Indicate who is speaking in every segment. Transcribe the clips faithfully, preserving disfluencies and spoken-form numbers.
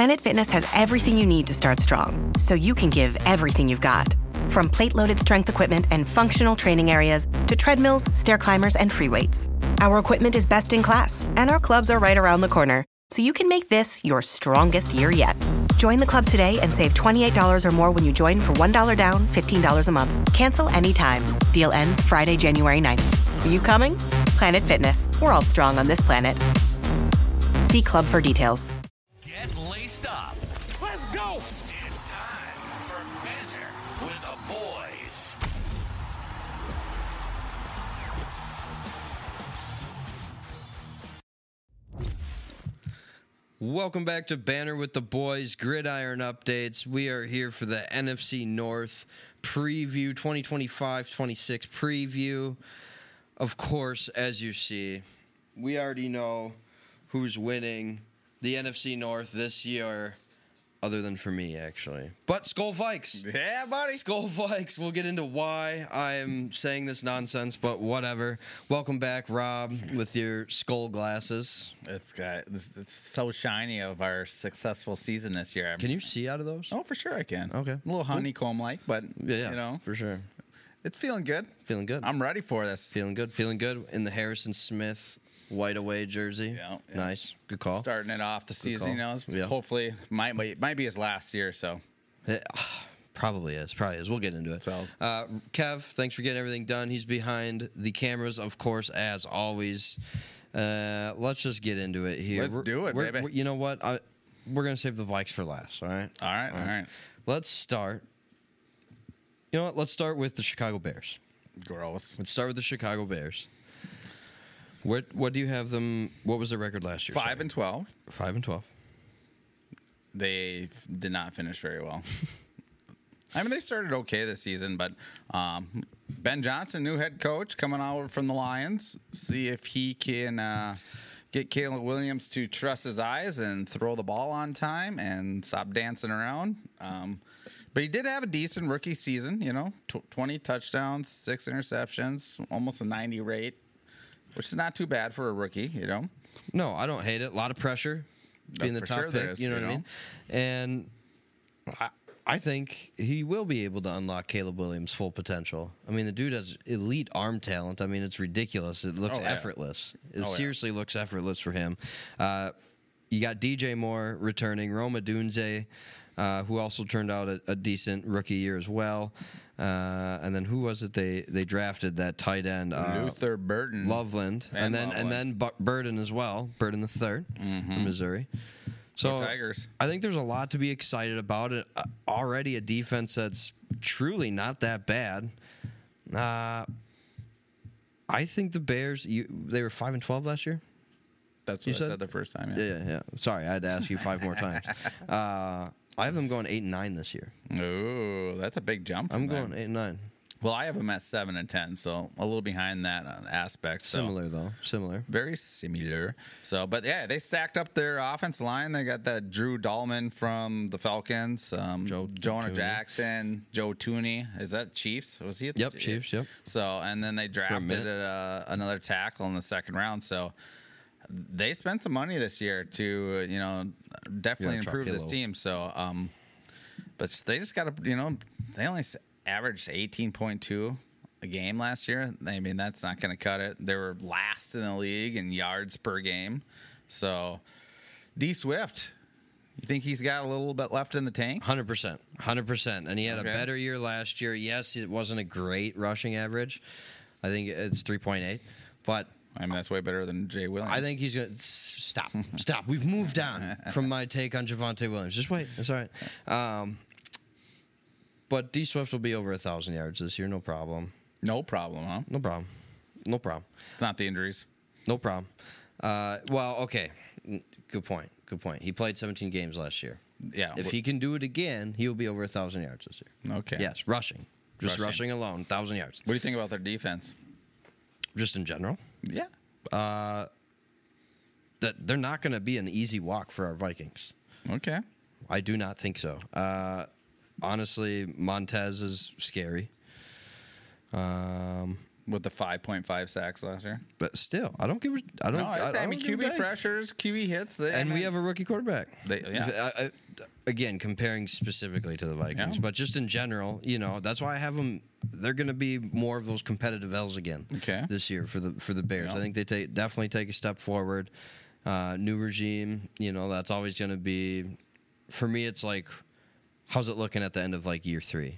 Speaker 1: Planet Fitness has everything you need to start strong, so you can give everything you've got. From plate-loaded strength equipment and functional training areas to treadmills, stair climbers, and free weights. Our equipment is best in class, and our clubs are right around the corner, so you can make this your strongest year yet. Join the club today and save twenty-eight dollars or more when you join for one dollar down, fifteen dollars a month. Cancel anytime. Deal ends Friday, January ninth. Are you coming? Planet Fitness. We're all strong on this planet. See club for details.
Speaker 2: Get laced up.
Speaker 3: Let's go.
Speaker 2: It's time for Banter with the Boys.
Speaker 4: Welcome back to Banter with the Boys, Gridiron Updates. We are here for the N F C North preview, twenty twenty-five twenty-six preview. Of course, as you see, we already know who's winning the N F C North this year, other than for me, actually. But Skull Vikes.
Speaker 5: Yeah, buddy.
Speaker 4: Skull Vikes. We'll get into why I am saying this nonsense, but whatever. Welcome back, Rob, with your skull glasses.
Speaker 5: It's got it's, it's so shiny of our successful season this year.
Speaker 4: Can you see out of those?
Speaker 5: Oh, for sure I can.
Speaker 4: Okay.
Speaker 5: A little honeycomb like, but
Speaker 4: Yeah, yeah,
Speaker 5: you know,
Speaker 4: for sure.
Speaker 5: it's feeling good.
Speaker 4: Feeling good.
Speaker 5: I'm ready for this.
Speaker 4: Feeling good. Feeling good in the Harrison Smith white away jersey.
Speaker 5: Yeah, yeah.
Speaker 4: Nice. Good call.
Speaker 5: Starting it off the season, you know, it's
Speaker 4: Yeah.
Speaker 5: hopefully might might might be his last year. So
Speaker 4: It, ah, probably is. Probably is. We'll get into it.
Speaker 5: So-
Speaker 4: uh, Kev, thanks for getting everything done. He's behind the cameras, of course, as always. Uh, let's just get into it here.
Speaker 5: Let's do it,
Speaker 4: we're,
Speaker 5: baby.
Speaker 4: we're- you know what? I, we're going to save the Vikes for last, all right?
Speaker 5: all right, all right.
Speaker 4: Let's start. You know what? Let's start with the Chicago Bears.
Speaker 5: Gross.
Speaker 4: Let's start with the Chicago Bears. What what do you have them? What was their record last year?
Speaker 5: Five
Speaker 4: sorry?
Speaker 5: and twelve.
Speaker 4: Five and twelve.
Speaker 5: They f- did not finish very well. I mean, they started okay this season, but um, Ben Johnson, new head coach, coming out from the Lions. See if he can uh, get Caleb Williams to trust his eyes and throw the ball on time and stop dancing around. Um, but he did have a decent rookie season, you know, tw- twenty touchdowns, six interceptions, almost a ninety rate, which is not too bad for a rookie, you know.
Speaker 4: No, I don't hate it. A lot of pressure being
Speaker 5: Oh,
Speaker 4: the
Speaker 5: for
Speaker 4: top
Speaker 5: sure there
Speaker 4: pick.
Speaker 5: is,
Speaker 4: you know
Speaker 5: you
Speaker 4: what I mean? And I, I think he will be able to unlock Caleb Williams' full potential. I mean, the dude has elite arm talent. I mean, it's ridiculous. It looks
Speaker 5: Oh, yeah.
Speaker 4: effortless. It
Speaker 5: Oh, yeah.
Speaker 4: seriously looks effortless for him. Uh, you got D J Moore returning, Roma Dunze, uh, who also turned out a, a decent rookie year as well. Uh, and then who was it they, they drafted that tight end? Uh,
Speaker 5: Luther Burton.
Speaker 4: Loveland, and,
Speaker 5: And
Speaker 4: then and
Speaker 5: Loveland.
Speaker 4: then Bu- Burden as well, Burden the third from Missouri. So
Speaker 5: Go Tigers.
Speaker 4: I think there's a lot to be excited about. It uh, already a defense that's truly not that bad. Uh, I think the Bears. You, they were five and twelve last year.
Speaker 5: That's
Speaker 4: You
Speaker 5: what I
Speaker 4: said?
Speaker 5: said the first time.
Speaker 4: Yeah, yeah. yeah. Sorry, I had to ask you five more times. Uh, I have them going eight and nine this year.
Speaker 5: Ooh, that's a big jump.
Speaker 4: I'm
Speaker 5: from
Speaker 4: going
Speaker 5: them.
Speaker 4: eight and nine.
Speaker 5: Well, I have them at seven and ten, so a little behind that uh, aspect. So.
Speaker 4: Similar though. Similar.
Speaker 5: Very similar. So, but yeah, they stacked up their offensive line. They got that Drew Dahlman from the Falcons, um,
Speaker 4: Joe
Speaker 5: Jonah
Speaker 4: Tooney.
Speaker 5: Jackson, Joe Tooney. Is that Chiefs? Was he? At the
Speaker 4: Yep, Chiefs, yep.
Speaker 5: So, and then they drafted
Speaker 4: minute.
Speaker 5: uh, another tackle in the second round. So, they spent some money this year to, you know, definitely
Speaker 4: Yeah,
Speaker 5: improve this
Speaker 4: Truckillo.
Speaker 5: team. So, um, but they just got to, you know, they only s- averaged eighteen point two a game last year. I mean, that's not going to cut it. They were last in the league in yards per game. So, D Swift, you think he's got a little bit left in the tank?
Speaker 4: Hundred percent, hundred percent, and he had
Speaker 5: Okay.
Speaker 4: a better year last year. Yes, it wasn't a great rushing average. I think it's three point eight, but
Speaker 5: I mean, that's way better than Jay Williams.
Speaker 4: I think he's gonna s- stop. Stop. We've moved on from my take on Javonte Williams. Just wait. It's all right. Um, but D Swift will be over a thousand yards this year. No problem.
Speaker 5: no problem, huh?
Speaker 4: No problem. No problem.
Speaker 5: It's not the injuries.
Speaker 4: No problem. Uh, well, okay. Good point. Good point. He played seventeen games last year.
Speaker 5: Yeah.
Speaker 4: If he can do it again, he will be over a thousand yards this year.
Speaker 5: Okay.
Speaker 4: Yes, rushing. Just
Speaker 5: Rushing.
Speaker 4: rushing, alone, thousand yards.
Speaker 5: What do you think about their defense?
Speaker 4: Just in general,
Speaker 5: Yeah.
Speaker 4: uh, that they're not going to be an easy walk for our Vikings.
Speaker 5: Okay.
Speaker 4: I do not think so. Uh, honestly, Montez is scary. Um,
Speaker 5: with the five point five sacks last year.
Speaker 4: But still, I don't give. a- I don't.
Speaker 5: No,
Speaker 4: I,
Speaker 5: I,
Speaker 4: I
Speaker 5: I
Speaker 4: don't
Speaker 5: mean
Speaker 4: give
Speaker 5: Q
Speaker 4: a
Speaker 5: B
Speaker 4: dang.
Speaker 5: pressures, Q B hits, they,
Speaker 4: and
Speaker 5: I
Speaker 4: we
Speaker 5: mean,
Speaker 4: have a rookie quarterback.
Speaker 5: They, yeah.
Speaker 4: I, I, again, comparing specifically to the Vikings,
Speaker 5: Yeah.
Speaker 4: but just in general, you know, that's why I have them. They're going to be more of those competitive L's again.
Speaker 5: Okay.
Speaker 4: This year for the for the Bears,
Speaker 5: Yeah.
Speaker 4: I think they take definitely take a step forward. Uh, new regime, you know, that's always going to be. For me, it's like, how's it looking at the end of like year three?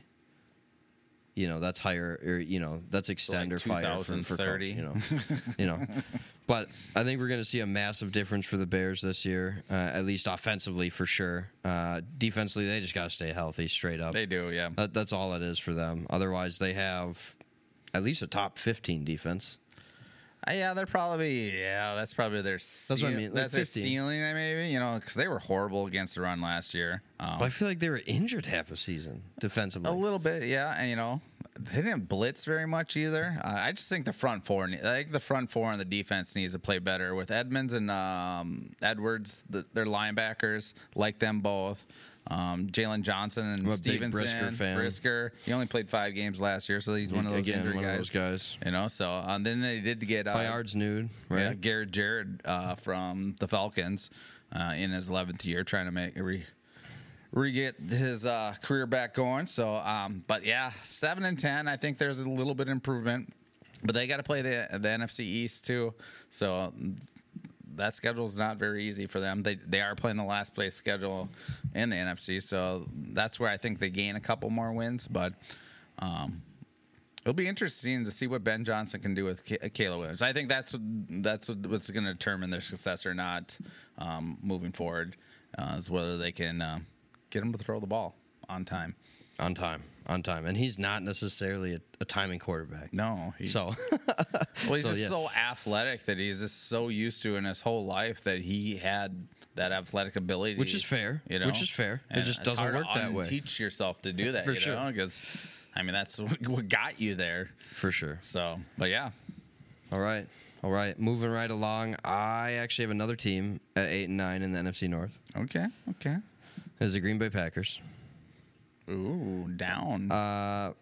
Speaker 4: You know, that's higher, or you know, that's extend
Speaker 5: like
Speaker 4: or fire for, for
Speaker 5: thirty.
Speaker 4: you know, you know. But I think we're going to see a massive difference for the Bears this year, uh, at least offensively for sure. Uh, defensively, they just got to stay healthy, straight up.
Speaker 5: They do, yeah.
Speaker 4: That, that's all it is for them. Otherwise, they have at least a top fifteen defense.
Speaker 5: Uh, yeah, they're probably yeah. That's probably their.
Speaker 4: what I mean, like
Speaker 5: that's their
Speaker 4: fifteen.
Speaker 5: ceiling, maybe. You know, because they were horrible against the run last year. Um,
Speaker 4: But I feel like they were injured half a season defensively.
Speaker 5: a little bit, yeah. And you know, they didn't blitz very much either. Uh, I just think the front four, I think the front four and the defense needs to play better with Edmonds and um, Edwards. The, their linebackers, like them both. Um, Jalen Johnson and
Speaker 4: I'm a big
Speaker 5: Stevenson.
Speaker 4: Brisker fan.
Speaker 5: Brisker. He only played five games last year, so he's one of those
Speaker 4: Again,
Speaker 5: injury
Speaker 4: one
Speaker 5: guys.
Speaker 4: of those guys.
Speaker 5: You know, so um, then they did get uh,
Speaker 4: Bayard's nude, right?
Speaker 5: yeah, Garrett Jared uh, from the Falcons uh, in his eleventh year, trying to make re, re get his uh, career back going. So, um, but yeah, seven and ten. I think there's a little bit improvement, but they got to play the the N F C East too. So that schedule is not very easy for them. They they are playing the last place schedule in the N F C, so that's where I think they gain a couple more wins. But um, it'll be interesting to see what Ben Johnson can do with K- Caleb Williams. I think that's what, that's what, what's going to determine their success or not um, moving forward, uh, is whether they can uh, get him to throw the ball on time.
Speaker 4: On time, on time, and he's not necessarily a, a timing quarterback.
Speaker 5: No, he's,
Speaker 4: So,
Speaker 5: well, he's
Speaker 4: so,
Speaker 5: just
Speaker 4: yeah.
Speaker 5: so athletic that he's just so used to in his whole life that he had that athletic ability,
Speaker 4: Which is fair,
Speaker 5: You know,
Speaker 4: which is fair. It
Speaker 5: And
Speaker 4: just
Speaker 5: it's
Speaker 4: doesn't
Speaker 5: hard
Speaker 4: work
Speaker 5: to
Speaker 4: that way.
Speaker 5: Teach yourself to do that,
Speaker 4: For
Speaker 5: you
Speaker 4: sure.
Speaker 5: know, because I mean that's what got you there.
Speaker 4: for sure.
Speaker 5: So, but yeah,
Speaker 4: All right, all right. Moving right along, I actually have another team at eight and nine in the N F C North.
Speaker 5: okay, okay.
Speaker 4: Is the Green Bay Packers.
Speaker 5: Ooh, down.
Speaker 4: Uh,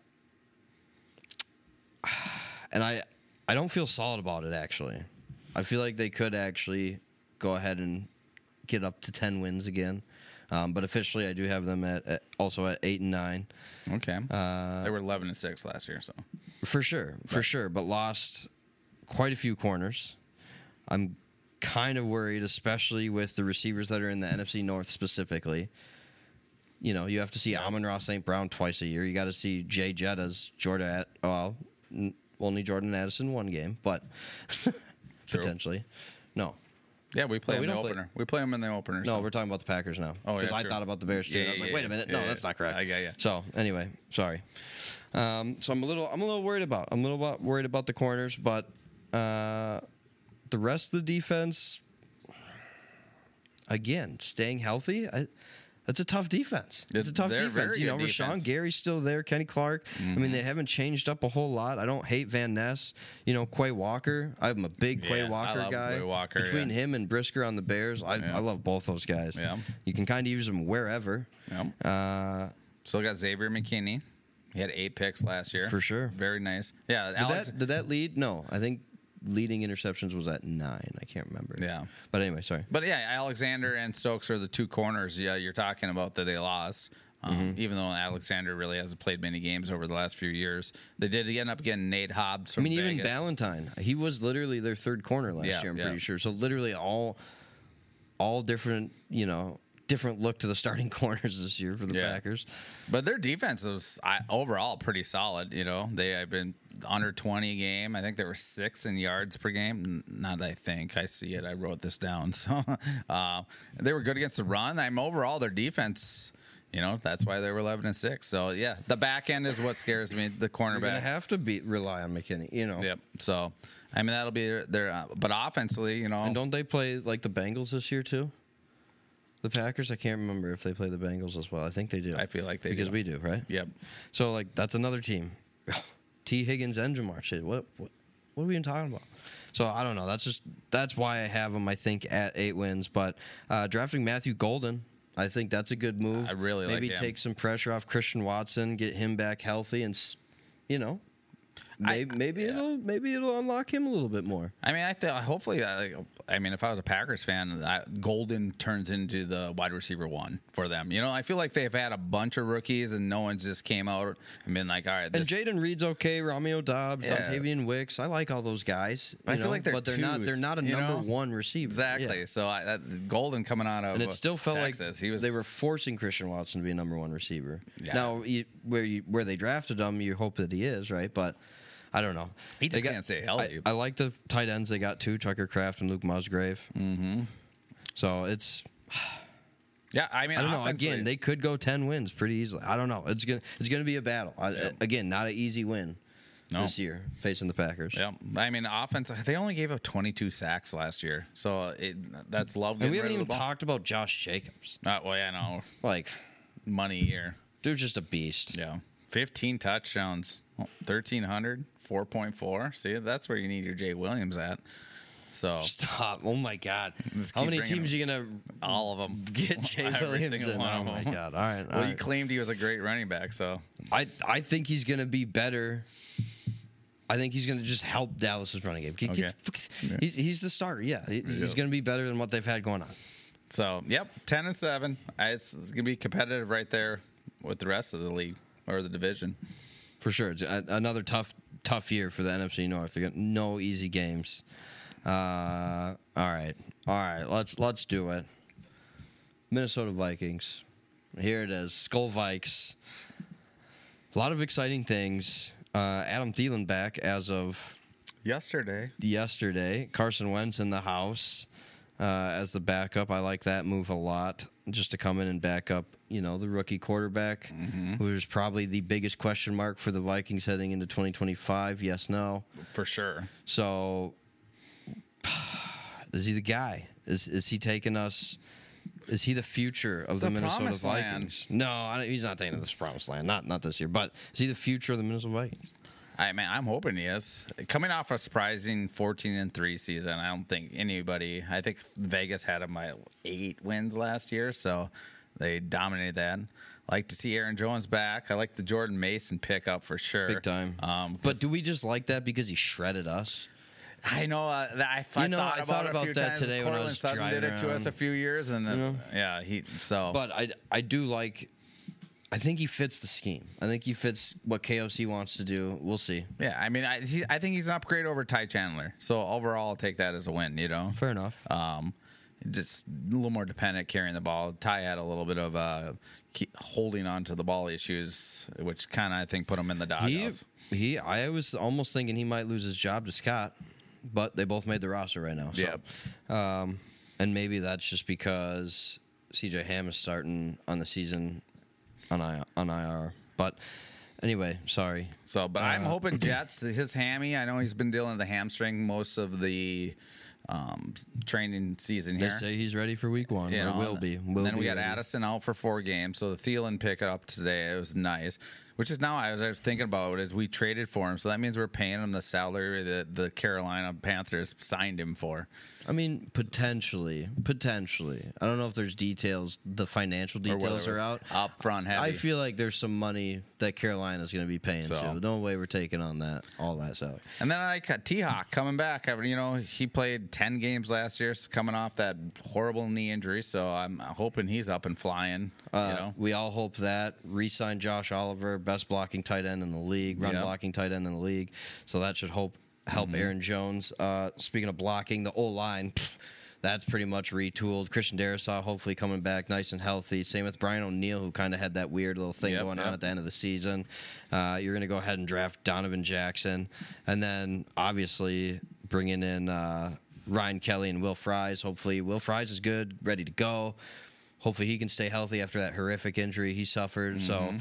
Speaker 4: and I, I don't feel solid about it actually. I feel like they could actually go ahead and get up to ten wins again. Um, but officially, I do have them at, at also at eight and nine.
Speaker 5: okay,
Speaker 4: Uh,
Speaker 5: they were eleven and six last year, so
Speaker 4: For sure, for
Speaker 5: Right.
Speaker 4: sure, but lost quite a few corners. I'm kind of worried, especially with the receivers that are in the N F C North specifically. You know, you have to see Amon-Ra Saint Brown twice a year. You got to see Jay Jettas, Jordan, Ad- well, n- only Jordan Addison one game, but potentially. No,
Speaker 5: yeah, we play
Speaker 4: No,
Speaker 5: them
Speaker 4: we
Speaker 5: in the
Speaker 4: don't play-
Speaker 5: opener. We play them in the opener.
Speaker 4: no,
Speaker 5: so.
Speaker 4: we're talking about the Packers now.
Speaker 5: Oh, yeah,
Speaker 4: Because I
Speaker 5: true.
Speaker 4: thought about the Bears too.
Speaker 5: Yeah,
Speaker 4: and I was
Speaker 5: yeah,
Speaker 4: like, wait
Speaker 5: yeah,
Speaker 4: a minute,
Speaker 5: yeah,
Speaker 4: no,
Speaker 5: yeah.
Speaker 4: that's not correct.
Speaker 5: I got ya.
Speaker 4: So anyway, sorry. Um, so I'm a little, I'm a little worried about, I'm a little bit worried about the corners, but uh, the rest of the defense, again, staying healthy. I, that's a tough defense. It's a tough
Speaker 5: They're
Speaker 4: defense.
Speaker 5: very
Speaker 4: You know,
Speaker 5: good
Speaker 4: Rashawn
Speaker 5: defense.
Speaker 4: Gary's still there. Kenny Clark. I mean, they haven't changed up a whole lot. I don't hate Van Ness. You know, Quay Walker. I'm a big Quay
Speaker 5: Yeah, I
Speaker 4: Walker
Speaker 5: love
Speaker 4: guy.
Speaker 5: Quay Walker,
Speaker 4: Between
Speaker 5: yeah.
Speaker 4: him and Brisker on the Bears, I,
Speaker 5: Yeah.
Speaker 4: I love both those guys.
Speaker 5: Yeah.
Speaker 4: You can kind of use them wherever.
Speaker 5: Yep.
Speaker 4: Uh,
Speaker 5: Still got Xavier McKinney. He had eight picks last year.
Speaker 4: For sure.
Speaker 5: Very nice. Yeah,
Speaker 4: did
Speaker 5: Alex.
Speaker 4: that did that lead? No, I think leading interceptions was at nine. I can't remember.
Speaker 5: Yeah.
Speaker 4: But anyway, sorry.
Speaker 5: But yeah, Alexander and Stokes are the two corners. Yeah, you're talking about that they lost. Um,
Speaker 4: Mm-hmm.
Speaker 5: Even though Alexander really hasn't played many games over the last few years, they did end up getting Nate Hobbs
Speaker 4: I
Speaker 5: from
Speaker 4: mean, even
Speaker 5: Vegas.
Speaker 4: Ballantyne, he was literally their third corner last
Speaker 5: Yeah,
Speaker 4: year. I'm
Speaker 5: yeah.
Speaker 4: pretty sure. So literally all, all different, you know, different look to the starting corners this year for the
Speaker 5: Yeah.
Speaker 4: Packers.
Speaker 5: But their defense was I, overall pretty solid. You know, they have been under twenty a game. I think they were sixth in yards per game. N- Not that I think I see it. I wrote this down. So uh, they were good against the run. I'm overall their defense. You know, that's why they were eleven and six. So yeah, the back end is what scares me. The
Speaker 4: You're gonna
Speaker 5: cornerback.
Speaker 4: have to be rely on McKinney. You know.
Speaker 5: Yep. So I mean that'll be their. their uh, but offensively, you know,
Speaker 4: And don't they play like the Bengals this year too? The Packers. I can't remember if they play the Bengals as well. I think they do.
Speaker 5: I feel like they
Speaker 4: because
Speaker 5: do.
Speaker 4: we do, right?
Speaker 5: Yep.
Speaker 4: So like that's another team. T. Higgins and Jamar Chase. What what what are we even talking about? So I don't know. That's just that's why I have them. I think at eight wins. But uh, drafting Matthew Golden, I think that's a good move.
Speaker 5: I really like
Speaker 4: maybe
Speaker 5: him.
Speaker 4: take some pressure off Christian Watson, get him back healthy, and s- you know, maybe, maybe
Speaker 5: yeah.
Speaker 4: it'll maybe it'll unlock him a little bit more.
Speaker 5: I mean, I feel hopefully. I, I mean, if I was a Packers fan, I, Golden turns into the wide receiver one for them. You know, I feel like they've had a bunch of rookies and no one's just came out and been like, all right. This,
Speaker 4: And Jaden Reed's okay. Romeo Dobbs,
Speaker 5: Yeah.
Speaker 4: Octavian Wicks. I like all those guys.
Speaker 5: I
Speaker 4: you
Speaker 5: feel
Speaker 4: know,
Speaker 5: like they're
Speaker 4: but they're not.
Speaker 5: twos,
Speaker 4: They're not a
Speaker 5: you
Speaker 4: number
Speaker 5: know?
Speaker 4: one receiver.
Speaker 5: exactly.
Speaker 4: Yeah.
Speaker 5: So I, that, Golden coming out of
Speaker 4: And it still felt
Speaker 5: Texas,
Speaker 4: like
Speaker 5: he was
Speaker 4: they were forcing Christian Watson to be a number one receiver.
Speaker 5: Yeah.
Speaker 4: Now, you, where you, where they drafted him, you hope that he is right, but I don't know.
Speaker 5: He just
Speaker 4: They got-
Speaker 5: can't stay healthy.
Speaker 4: I, I like the tight ends they got too, Tucker Kraft and Luke Musgrave. Mm-hmm. So it's
Speaker 5: Yeah, I mean,
Speaker 4: I don't know.
Speaker 5: offensively-
Speaker 4: Again, they could go ten wins pretty easily. I don't know. It's gonna it's gonna be a battle. I,
Speaker 5: Yep.
Speaker 4: Again, not an easy win
Speaker 5: No.
Speaker 4: this year facing the Packers.
Speaker 5: Yeah, I mean, offense. They only gave up twenty-two sacks last year, so it, that's love.
Speaker 4: And we
Speaker 5: getting
Speaker 4: haven't
Speaker 5: rid
Speaker 4: even
Speaker 5: of the ball.
Speaker 4: talked about Josh Jacobs.
Speaker 5: Uh, well, yeah, no
Speaker 4: Like,
Speaker 5: money here.
Speaker 4: dude's just a beast.
Speaker 5: Yeah, fifteen touchdowns, thirteen hundred, four point four. See, that's where you need your Jay Williams at. So
Speaker 4: Stop. Oh my God.
Speaker 5: Just
Speaker 4: How
Speaker 5: keep
Speaker 4: many
Speaker 5: bringing
Speaker 4: teams
Speaker 5: them.
Speaker 4: you gonna
Speaker 5: all of them
Speaker 4: get Jay
Speaker 5: Every
Speaker 4: Williams
Speaker 5: single
Speaker 4: in?
Speaker 5: one
Speaker 4: Oh
Speaker 5: of
Speaker 4: my
Speaker 5: them.
Speaker 4: God. All right. all
Speaker 5: Well, you
Speaker 4: right.
Speaker 5: claimed he was a great running back, so
Speaker 4: I I think he's gonna be better. I think he's gonna just help Dallas's running game. Get- get-
Speaker 5: Okay.
Speaker 4: He's he's the starter. Yeah, He- he's
Speaker 5: Yep.
Speaker 4: gonna be better than what they've had going on.
Speaker 5: so yep, ten and seven. It's, it's gonna be competitive right there with the rest of the league or the division.
Speaker 4: For sure. It's a, another tough tough year for the N F C North. They got no easy games. Uh, all right, all right. Let's let's do it. Minnesota Vikings. Here it is. Skull Vikes. A lot of exciting things. Uh, Adam Thielen back as of
Speaker 5: Yesterday,
Speaker 4: yesterday. Carson Wentz in the house uh, as the backup. I like that move a lot. Just to come in and back up, you know, the rookie quarterback,
Speaker 5: Mm-hmm.
Speaker 4: who is probably the biggest question mark for the Vikings heading into twenty twenty-five. Yes, no.
Speaker 5: for sure.
Speaker 4: So, is he the guy? Is is he taking us? Is he the future of the,
Speaker 5: The
Speaker 4: Minnesota
Speaker 5: promised land.
Speaker 4: Vikings? No, I don't, he's not taking us to the promised land. Not not this year. But is he the future of the Minnesota Vikings?
Speaker 5: I mean, I'm hoping he is. Coming off a surprising fourteen and three season, I don't think anybody. I think Vegas had him at eight wins last year, so they dominated that. I like to see Aaron Jones back. I like the Jordan Mason pickup for sure,
Speaker 4: Big time.
Speaker 5: Um,
Speaker 4: But do we just like that because he shredded us?
Speaker 5: I know uh, that I, I
Speaker 4: You know,
Speaker 5: thought
Speaker 4: I
Speaker 5: about
Speaker 4: thought
Speaker 5: it a
Speaker 4: about
Speaker 5: few
Speaker 4: that
Speaker 5: times.
Speaker 4: today when I
Speaker 5: Cortland
Speaker 4: was
Speaker 5: Sutton did
Speaker 4: driving
Speaker 5: it to us a
Speaker 4: around.
Speaker 5: few years, and then
Speaker 4: You know?
Speaker 5: yeah, he so.
Speaker 4: But I, I do like. I think he fits the scheme. I think he fits what K O C wants to do. We'll see.
Speaker 5: yeah, I mean, I, he, I think he's an upgrade over Ty Chandler. So overall, I'll take that as a win. You know,
Speaker 4: Fair enough.
Speaker 5: Um, just a little more dependent carrying the ball. Ty had a little bit of uh, keep holding on to the ball issues, which kind of I think put him in the
Speaker 4: He,
Speaker 5: doghouse.
Speaker 4: he, I was almost thinking he might lose his job to Scott, but they both made the roster right now. So,
Speaker 5: Yep.
Speaker 4: um, and maybe that's just because C J Ham is starting on the season on I, on I R. But anyway, sorry.
Speaker 5: So, but I'm
Speaker 4: Uh,
Speaker 5: hoping Jets his hammy. I know he's been dealing with the hamstring most of the um, training season
Speaker 4: They
Speaker 5: here.
Speaker 4: say he's ready for week one.
Speaker 5: You
Speaker 4: or
Speaker 5: know,
Speaker 4: will be. Will
Speaker 5: then
Speaker 4: be
Speaker 5: we got
Speaker 4: ready.
Speaker 5: Addison out for four games, so the Thielen pick up today. It was nice. Which is now I was, I was thinking about it. We traded for him, so that means we're paying him the salary that the Carolina Panthers signed him for.
Speaker 4: I mean, potentially, potentially. I don't know if there's details. The financial
Speaker 5: Or whether
Speaker 4: details
Speaker 5: it
Speaker 4: are
Speaker 5: was
Speaker 4: out.
Speaker 5: up front heavy.
Speaker 4: I feel like there's some money that Carolina's going to be paying
Speaker 5: So.
Speaker 4: too. No way we're taking on that all that salary.
Speaker 5: And then I got T Hawk coming back. I- You know, he played ten games last year, coming off that horrible knee injury. So I'm hoping he's up and flying.
Speaker 4: Uh,
Speaker 5: you know,
Speaker 4: We all hope that. Re-sign Josh Oliver, best blocking tight end in the league, run
Speaker 5: Yep.
Speaker 4: blocking tight end in the league. So that should hope help
Speaker 5: Mm-hmm.
Speaker 4: Aaron Jones. Uh, speaking of blocking, the O line. That's pretty much retooled. Christian Darrisaw hopefully coming back nice and healthy. Same with Brian O'Neill, who kind of had that weird little thing
Speaker 5: Yep,
Speaker 4: going on
Speaker 5: yep.
Speaker 4: at the end of the season. Uh, you're going to go ahead and draft Donovan Jackson. And then, obviously, bringing in uh, Ryan Kelly and Will Fries. Hopefully, Will Fries is good, ready to go. Hopefully, he can stay healthy after that horrific injury he suffered. So,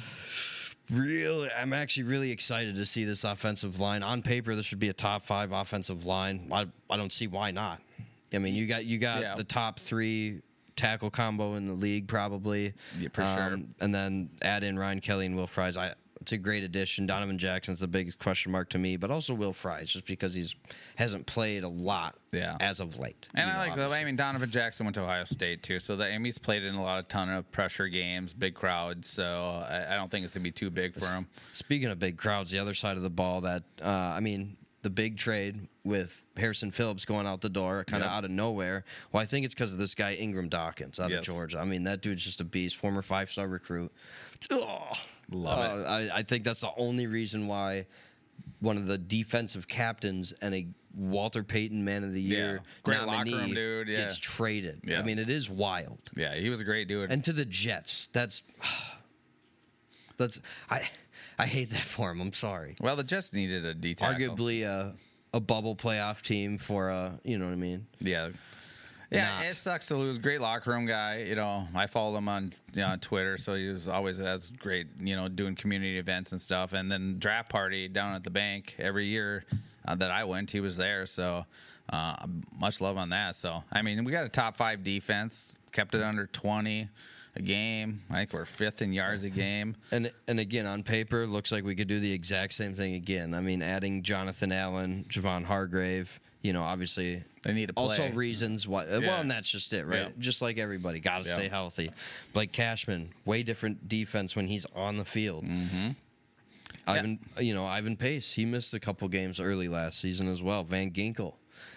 Speaker 4: really, I'm actually really excited to see this offensive line. On paper, this should be a top five offensive line. I, I don't see why not. I mean, you got you got
Speaker 5: Yeah.
Speaker 4: the top three tackle combo in the league, probably.
Speaker 5: Yeah, for sure.
Speaker 4: And then add in Ryan Kelly and Will Fries. I it's a great addition. Donovan Jackson's the biggest question mark to me, but also Will Fries, just because he's hasn't played a lot
Speaker 5: Yeah.
Speaker 4: as of late.
Speaker 5: And
Speaker 4: you
Speaker 5: I
Speaker 4: know,
Speaker 5: like,
Speaker 4: obviously.
Speaker 5: I mean, Donovan Jackson went to Ohio State too, so that I mean, he's played in a lot of ton of pressure games, big crowds. So I, I don't think it's gonna be too big for him.
Speaker 4: Speaking of big crowds, the other side of the ball, that uh, I mean, the big trade with Harrison Phillips going out the door, kind of
Speaker 5: Yep.
Speaker 4: out of nowhere. Well, I think it's because of this guy Ingram Dawkins out
Speaker 5: Yes.
Speaker 4: of Georgia. I mean, that dude's just a beast, former five-star recruit. Oh,
Speaker 5: Love
Speaker 4: uh,
Speaker 5: it.
Speaker 4: I, I think that's the only reason why one of the defensive captains and a Walter Payton Man of the Year
Speaker 5: Yeah. Great
Speaker 4: nominee
Speaker 5: locker room dude, yeah.
Speaker 4: gets traded.
Speaker 5: Yeah.
Speaker 4: I mean, it is wild.
Speaker 5: Yeah, he was a great dude.
Speaker 4: And to the Jets, that's that's I I hate that for him. I'm sorry.
Speaker 5: well, the Jets needed a D tackle.
Speaker 4: Arguably a a bubble playoff team for a, you know what I mean?
Speaker 5: Yeah. Yeah,
Speaker 4: Not.
Speaker 5: it sucks to lose. Great locker room guy. You know, I followed him on you know, on Twitter, so he was always has great. You know, doing community events and stuff. And then draft party down at the bank every year uh, that I went, he was there. So uh, much love on that. So I mean, we got a top five defense. Kept it under twenty a game. I think we're fifth in yards a game.
Speaker 4: And and again, on paper, looks like we could do the exact same thing again. I mean, adding Jonathan Allen, Javon Hargrave, you know, obviously
Speaker 5: They need to play.
Speaker 4: also reasons why.
Speaker 5: Yeah.
Speaker 4: Well, and that's just it, right?
Speaker 5: Yeah.
Speaker 4: Just like everybody, got to
Speaker 5: Yeah.
Speaker 4: stay healthy. Blake Cashman, way different defense when he's on the field. Mm-hmm. Ivan, you know, Ivan Pace, he missed a couple games early last season as well. Van Ginkel,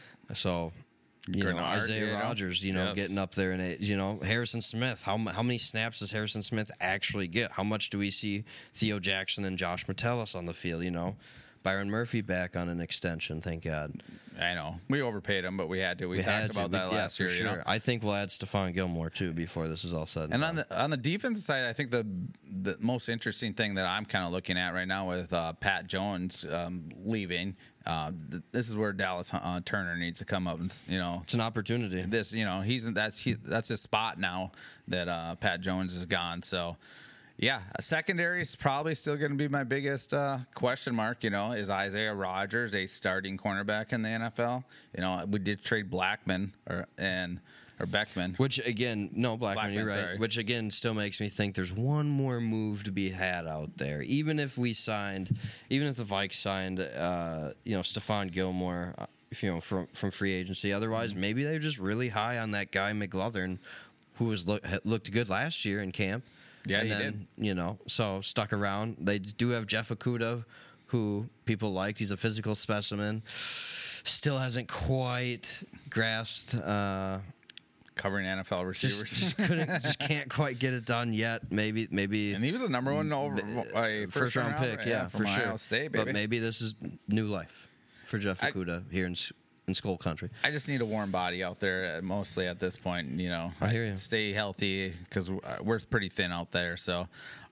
Speaker 4: so you know,
Speaker 5: Grenard,
Speaker 4: Isaiah
Speaker 5: you know?
Speaker 4: Rogers, you know,
Speaker 5: Yes.
Speaker 4: getting up there in age. You know, Harrison Smith. How m- how many snaps does Harrison Smith actually get? How much do we see Theo Jackson and Josh Metellus on the field? You know, Byron Murphy back on an extension. Thank God.
Speaker 5: I know we overpaid him, but we had to. We,
Speaker 4: We
Speaker 5: talked
Speaker 4: had to.
Speaker 5: about
Speaker 4: We-
Speaker 5: that
Speaker 4: yeah,
Speaker 5: last
Speaker 4: for
Speaker 5: year.
Speaker 4: sure.
Speaker 5: You know?
Speaker 4: I think we'll add Stephon Gilmore too before this is all said and,
Speaker 5: And
Speaker 4: done.
Speaker 5: on the on the defensive side, I think the the most interesting thing that I'm kind of looking at right now with uh, Pat Jones um, leaving, uh, th- this is where Dallas uh, Turner needs to come up. And you know,
Speaker 4: It's an opportunity.
Speaker 5: this you know he's that's he, that's his spot now that uh, Pat Jones is gone. So. Yeah, secondary is probably still going to be my biggest uh, question mark. You know, is Isaiah Rogers a starting cornerback in the N F L? You know, we did trade Blackman or and or Beckman.
Speaker 4: Which again, no Blackman,
Speaker 5: Blackman,
Speaker 4: you're right.
Speaker 5: sorry.
Speaker 4: Which again still makes me think there's one more move to be had out there. Even if we signed, even if the Vikes signed, uh, you know, Stephon Gilmore, uh, if you know from from free agency. Otherwise,
Speaker 5: Mm-hmm.
Speaker 4: maybe they're just really high on that guy McLovin, who was look, had looked good last year in camp.
Speaker 5: Yeah,
Speaker 4: and
Speaker 5: he
Speaker 4: then, You know, so stuck around. They do have Jeff Okudah, who people like. He's a physical specimen. Still hasn't quite grasped. Uh,
Speaker 5: Covering N F L receivers.
Speaker 4: just, just couldn't, just can't quite get it done yet. Maybe, maybe
Speaker 5: and he was the number one over uh,
Speaker 4: first round pick,
Speaker 5: out,
Speaker 4: yeah,
Speaker 5: from
Speaker 4: for
Speaker 5: Ohio
Speaker 4: sure.
Speaker 5: State, baby.
Speaker 4: But maybe this is new life for Jeff
Speaker 5: I-
Speaker 4: Okudah here in S- in Skull Country.
Speaker 5: I just need a warm body out there, uh, mostly at this point. You know,
Speaker 4: I hear you.
Speaker 5: Stay healthy because we're pretty thin out there. So,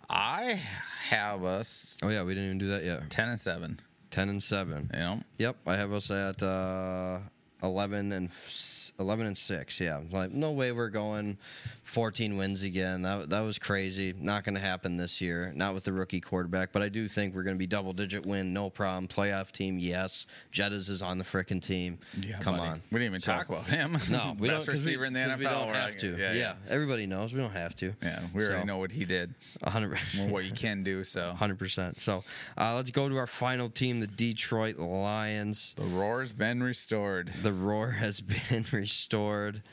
Speaker 5: I have us
Speaker 4: Oh yeah, we didn't even do that yet.
Speaker 5: ten and seven.
Speaker 4: Ten and seven.
Speaker 5: You know,
Speaker 4: Yep, I have us at uh, eleven and f- eleven and six. Yeah, like no way we're going fourteen wins again. That that was crazy. Not going to happen this year. Not with the rookie quarterback. But I do think we're going to be double digit win, no problem. Playoff team, yes. Jettas is on the frickin' team. Come
Speaker 5: buddy.
Speaker 4: on.
Speaker 5: We didn't even
Speaker 4: So-
Speaker 5: talk about him.
Speaker 4: No, we
Speaker 5: Best
Speaker 4: don't. 'cause
Speaker 5: receiver
Speaker 4: we,
Speaker 5: in the
Speaker 4: 'cause
Speaker 5: N F L.
Speaker 4: We don't
Speaker 5: We're
Speaker 4: have
Speaker 5: like,
Speaker 4: to.
Speaker 5: Yeah,
Speaker 4: Yeah,
Speaker 5: yeah.
Speaker 4: everybody knows we don't have to.
Speaker 5: Yeah, we already
Speaker 4: So,
Speaker 5: know what he did,
Speaker 4: a hundred.
Speaker 5: or what you can do. So,
Speaker 4: Hundred percent. So uh, let's go to our final team, the Detroit Lions.
Speaker 5: the roar's been restored.
Speaker 4: The roar has been restored.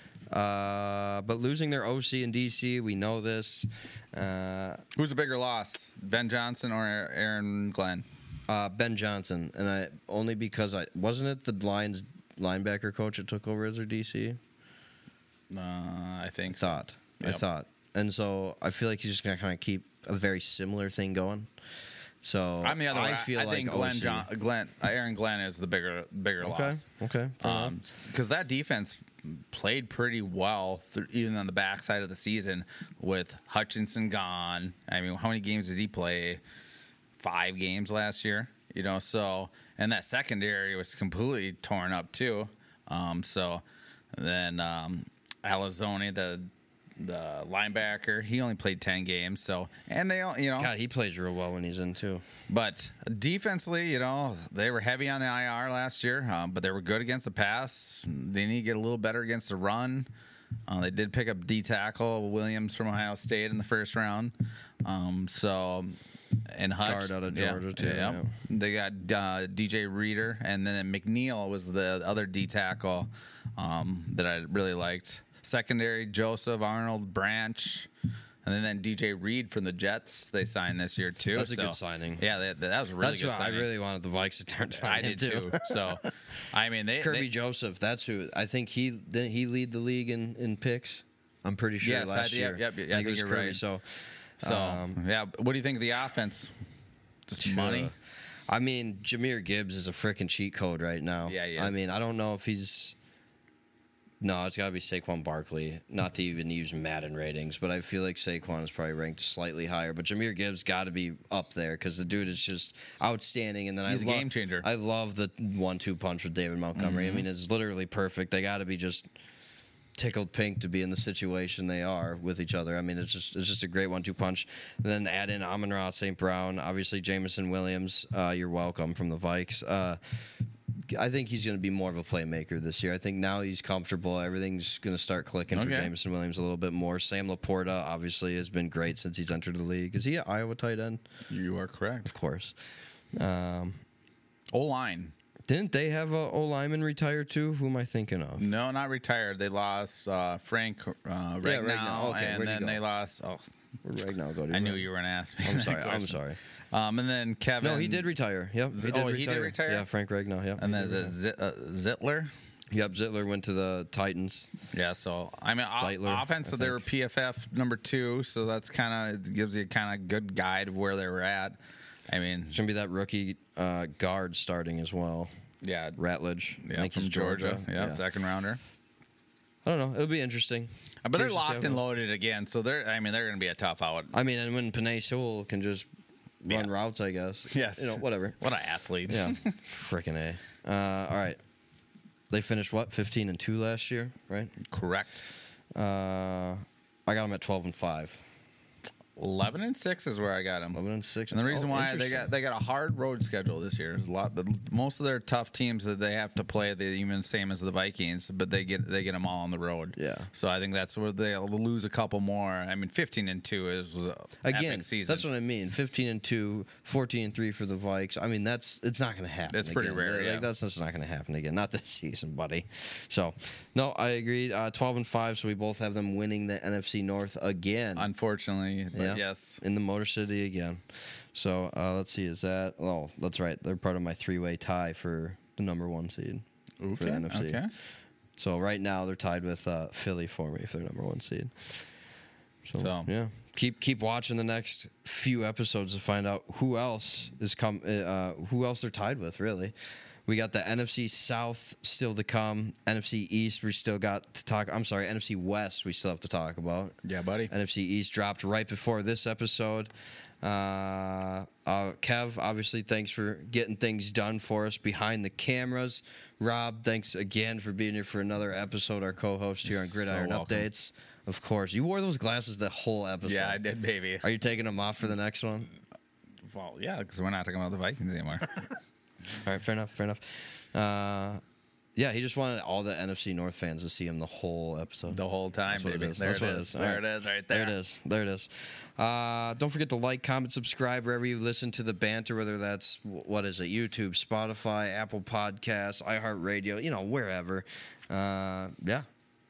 Speaker 4: Uh, but losing their O C and D C, we know this. Uh,
Speaker 5: Who's a bigger loss, Ben Johnson or Aaron Glenn?
Speaker 4: uh, Ben Johnson, and I only because I wasn't it the Lions linebacker coach that took over as their D C.
Speaker 5: Uh, I think
Speaker 4: I
Speaker 5: so.
Speaker 4: thought, I
Speaker 5: Yep.
Speaker 4: thought, and so I feel like he's just gonna kind of keep a very similar thing going. So
Speaker 5: I'm the other way.
Speaker 4: I feel
Speaker 5: I
Speaker 4: like
Speaker 5: think Glenn,
Speaker 4: O C.
Speaker 5: John, Glenn, uh, Aaron Glenn is the bigger, bigger
Speaker 4: Okay,
Speaker 5: loss.
Speaker 4: okay, fair enough.
Speaker 5: Um, because that defense played pretty well, th- even on the backside of the season with Hutchinson gone. I mean, how many games did he play? Five games last year, you know. So, and that secondary was completely torn up too. Um, so then um, Alizoni, the the linebacker, he only played ten games. So, and they, all you know,
Speaker 4: God, he plays real well when he's in too.
Speaker 5: but defensively, you know, they were heavy on the I R last year, um, but they were good against the pass. They need to get a little better against the run. Uh, they did pick up D tackle Williams from Ohio State in the first round. Um, so and Hutch.
Speaker 4: Guard out of
Speaker 5: Yeah,
Speaker 4: Georgia, too,
Speaker 5: yeah.
Speaker 4: yeah.
Speaker 5: They got uh, D J Reader, and then McNeil was the other D tackle um, that I really liked. Secondary, Joseph, Arnold, Branch, and then D J Reed from the Jets. They signed this year too.
Speaker 4: That's a
Speaker 5: so,
Speaker 4: good signing.
Speaker 5: Yeah, that, that was a really
Speaker 4: That's
Speaker 5: good
Speaker 4: what
Speaker 5: signing.
Speaker 4: I really wanted the Vikes to turn.
Speaker 5: I did too. So, I mean, they
Speaker 4: Kirby
Speaker 5: they,
Speaker 4: Joseph. That's who. I think he didn't he lead the league in, in picks. I'm pretty sure
Speaker 5: Yes, I-
Speaker 4: last
Speaker 5: yep,
Speaker 4: year.
Speaker 5: yep, yep, I
Speaker 4: it
Speaker 5: think
Speaker 4: was
Speaker 5: you're
Speaker 4: Kirby.
Speaker 5: right.
Speaker 4: So,
Speaker 5: So
Speaker 4: um,
Speaker 5: yeah, what do you think of the offense? Just
Speaker 4: sure.
Speaker 5: money.
Speaker 4: I mean, Jahmyr Gibbs is a freaking cheat code right now.
Speaker 5: Yeah, he
Speaker 4: I
Speaker 5: is.
Speaker 4: mean, I don't know if he's. No, it's got to be Saquon Barkley. Not to even use Madden ratings, but I feel like Saquon is probably ranked slightly higher. But Jahmyr Gibbs got to be up there because the dude is just outstanding. And then
Speaker 5: He's
Speaker 4: I
Speaker 5: a
Speaker 4: lo-
Speaker 5: game changer.
Speaker 4: I love the one-two punch with David Montgomery.
Speaker 5: Mm-hmm.
Speaker 4: I mean, it's literally perfect. They got to be just tickled pink to be in the situation they are with each other. I mean, it's just it's just a great one-two punch. And then add in Amon-Ra Saint Brown, obviously Jameson Williams. Uh, you're welcome from the Vikes. Uh, I think he's going to be more of a playmaker this year. I think now he's comfortable. Everything's going to start clicking for
Speaker 5: Okay.
Speaker 4: Jameson Williams a little bit more. Sam Laporta obviously has been great since he's entered the league. Is he an Iowa tight end?
Speaker 5: You are correct.
Speaker 4: Of course. Um,
Speaker 5: O line.
Speaker 4: didn't they have a O lineman retire too? Who am I thinking of?
Speaker 5: No, not retired. They lost uh, Frank uh, right,
Speaker 4: right
Speaker 5: now,
Speaker 4: now. Okay,
Speaker 5: and
Speaker 4: where'd he
Speaker 5: then
Speaker 4: go?
Speaker 5: they lost. Oh,
Speaker 4: Where'd Ragnow go to?
Speaker 5: I knew you were going to ask me.
Speaker 4: I'm
Speaker 5: that
Speaker 4: sorry. I'm
Speaker 5: question.
Speaker 4: sorry.
Speaker 5: Um, and then Kevin.
Speaker 4: No, he did retire. Yep. He
Speaker 5: Z-
Speaker 4: did
Speaker 5: oh,
Speaker 4: retire.
Speaker 5: he did retire?
Speaker 4: Yeah, Frank Ragnow. Yep.
Speaker 5: And
Speaker 4: he
Speaker 5: then
Speaker 4: did
Speaker 5: is
Speaker 4: retire.
Speaker 5: it Z- uh, Zittler.
Speaker 4: Yep. Zittler went to the Titans.
Speaker 5: Yeah, so I mean, o-
Speaker 4: Zeitler,
Speaker 5: offensive,
Speaker 4: I
Speaker 5: they were
Speaker 4: think.
Speaker 5: P F F number two, so that's kind of gives you kind of good guide of where they were at. I mean,
Speaker 4: It's gonna be that rookie uh, guard starting as well.
Speaker 5: yeah,
Speaker 4: Ratledge. I
Speaker 5: yeah,
Speaker 4: think
Speaker 5: from
Speaker 4: he's
Speaker 5: Georgia, Yeah,
Speaker 4: Yeah.
Speaker 5: second rounder.
Speaker 4: I don't know. It'll be interesting.
Speaker 5: But they're
Speaker 4: Curious to see
Speaker 5: locked
Speaker 4: how-
Speaker 5: and loaded again, so they're. I mean, they're going to be a tough out.
Speaker 4: I mean, and when Panay Sewell can just run
Speaker 5: Yeah.
Speaker 4: routes, I guess.
Speaker 5: Yes,
Speaker 4: You know, whatever.
Speaker 5: What an athlete.
Speaker 4: Yeah. Freaking A. Uh, all right. They finished what? fifteen and two last year, right?
Speaker 5: Correct.
Speaker 4: Uh, I got them at twelve and five.
Speaker 5: Eleven and six is where I got them.
Speaker 4: eleven and six.
Speaker 5: And the reason
Speaker 4: Oh,
Speaker 5: why they
Speaker 4: interesting.
Speaker 5: got they got a hard road schedule this year. There's a lot. The, most of their tough teams that they have to play, they even same as the Vikings, but they get they get them all on the road.
Speaker 4: Yeah.
Speaker 5: So I think that's where they'll lose a couple more. I mean, fifteen and two is was a
Speaker 4: Again,
Speaker 5: epic season.
Speaker 4: that's what I mean. fifteen and two, fourteen and three for the Vikes. I mean, that's it's not going to happen.
Speaker 5: That's pretty
Speaker 4: again.
Speaker 5: rare,
Speaker 4: Like,
Speaker 5: yeah.
Speaker 4: that's just not going to happen again. Not this season, buddy. So, no, I agree. Uh, twelve and five. So we both have them winning the N F C North again.
Speaker 5: Unfortunately, but
Speaker 4: Yeah.
Speaker 5: yes.
Speaker 4: In the Motor City again. So uh, let's see. Is that? Oh, that's right. They're part of my three-way tie for the number one seed for the
Speaker 5: Okay,
Speaker 4: N F C.
Speaker 5: okay.
Speaker 4: So right now they're tied with uh, Philly for me for their number one seed. So,
Speaker 5: So-
Speaker 4: yeah, keep keep watching the next few episodes to find out who else is come uh, who else they're tied with. Really, we got the N F C South still to come. N F C East we still got to talk. I'm sorry, N F C West we still have to talk about.
Speaker 5: Yeah, buddy.
Speaker 4: N F C East dropped right before this episode. Uh, uh, Kev, obviously, thanks for getting things done for us behind the cameras. Rob, thanks again for being here for another episode. Our co-host here on
Speaker 5: So
Speaker 4: Gridiron
Speaker 5: welcome.
Speaker 4: Updates. Of course, you wore those glasses the whole episode.
Speaker 5: Yeah, I did, baby.
Speaker 4: Are you taking them off for the next one?
Speaker 5: Well, yeah, because we're not talking about the Vikings anymore.
Speaker 4: All right, fair enough, fair enough. Uh, yeah, he just wanted all the N F C North fans to see him the whole episode.
Speaker 5: the whole time,
Speaker 4: That's what it
Speaker 5: baby.
Speaker 4: is.
Speaker 5: There
Speaker 4: That's
Speaker 5: it
Speaker 4: what it
Speaker 5: is.
Speaker 4: is. All
Speaker 5: There
Speaker 4: right.
Speaker 5: it is, right
Speaker 4: There
Speaker 5: there.
Speaker 4: it is. There it is. Uh, don't forget to like, comment, subscribe wherever you listen to the banter, whether that's, what is it, YouTube, Spotify, Apple Podcasts, iHeartRadio, you know, wherever. Uh, yeah.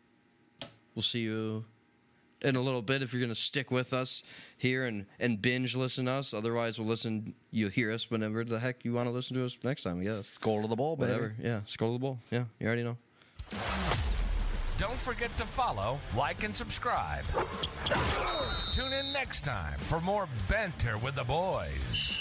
Speaker 4: We'll see you in a little bit if you're going to stick with us here and, and binge listen to us. Otherwise, we'll listen, you'll hear us whenever the heck you want to listen to us next time, I guess.
Speaker 5: Skull to the bowl, baby.
Speaker 4: Whatever. Yeah. Skull to the bowl. Yeah. You already know.
Speaker 2: Don't forget to follow, like, and subscribe. Tune in next time for more banter with the boys.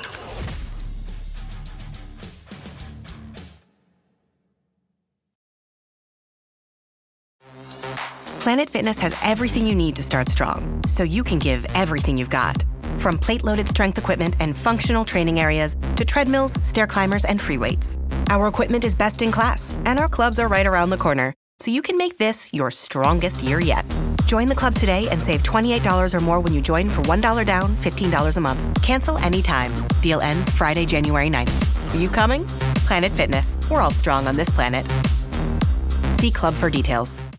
Speaker 1: Planet Fitness has everything you need to start strong, so you can give everything you've got. From plate-loaded strength equipment and functional training areas to treadmills, stair climbers, and free weights. Our equipment is best in class, and our clubs are right around the corner, so you can make this your strongest year yet. Join the club today and save twenty-eight dollars or more when you join for one dollar down, fifteen dollars a month. Cancel anytime. Deal ends Friday, January ninth. Are you coming? Planet Fitness. We're all strong on this planet. See club for details.